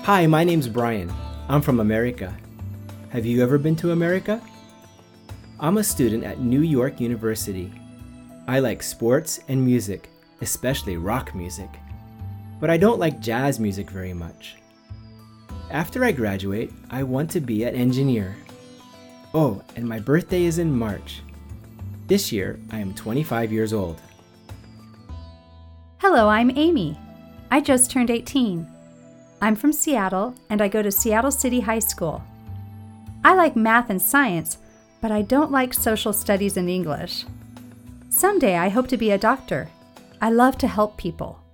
Hi, my name's Brian. I'm from America. Have you ever been to America? I'm a student at New York University. I like sports and music, especially rock music. But I don't like jazz music very much. After I graduate, I want to be an engineer. Oh, and my birthday is in March. This year, I am 25 years old. Hello, I'm Amy. I just turned 18. I'm from Seattle, and I go to Seattle City High School. I like math and science, but I don't like social studies and English. Someday I hope to be a doctor. I love to help people.